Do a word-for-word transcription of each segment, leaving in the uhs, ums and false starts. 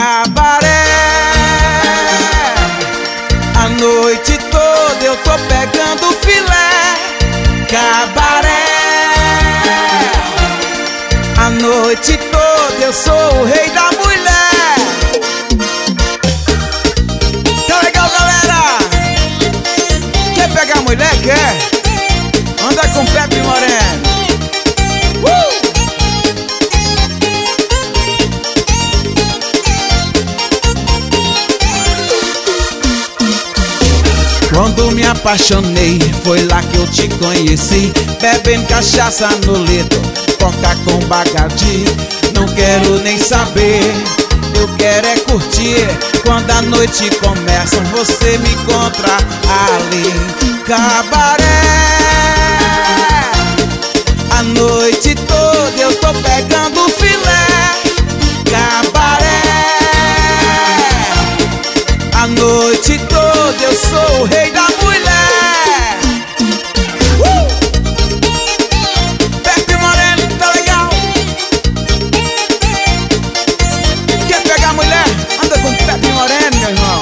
cabaré. A noite toda eu tô pegando filé. Cabaré. A noite toda eu sou o rei da mulher. Tá legal, galera? Quer pegar mulher? Quer? Anda com Pepe Moreno. uh! Quando me apaixonei, foi lá que eu te conheci. Bebendo cachaça no leito, toca com Bacardi. Não quero nem saber, eu quero é curtir. Quando a noite começa, você me encontra ali. Cabaré. A noite toda eu tô pegando filé. Cabaré. A noite toda eu sou o rei da mulher. uh! Pepe Moreno, tá legal? Quer pegar mulher? Anda com Pepe Moreno, meu irmão.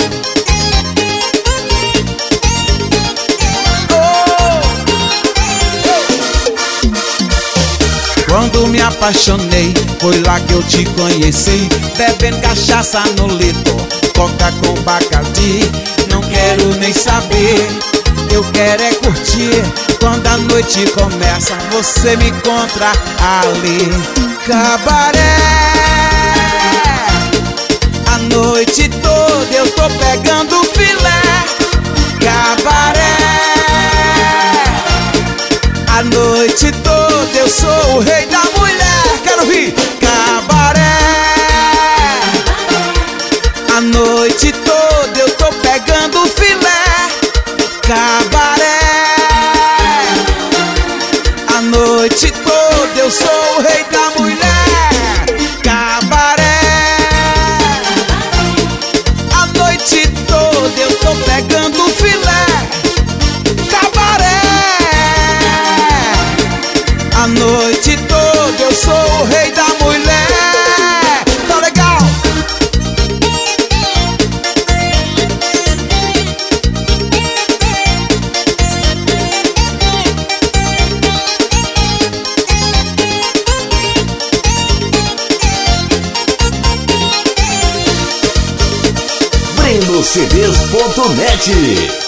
Quando me apaixonei, foi lá que eu te conheci. Bebendo cachaça no litro, coca com Bacardi. Não quero nem saber, eu quero é curtir. Quando a noite começa, você me encontra ali. Cabaré. A noite toda eu tô pegando filé. Cabaré. A noite toda eu sou o rei da mulher. Quero ouvir. Cabaré. A noite toda eu tô pegando filé. Cabaré. A noite toda eu sou o rei da mulher. Cabaré. A noite toda eu tô pegando filé. Cabaré. A noite toda eu sou o rei da mulher. Tá legal? Breno C Ds ponto net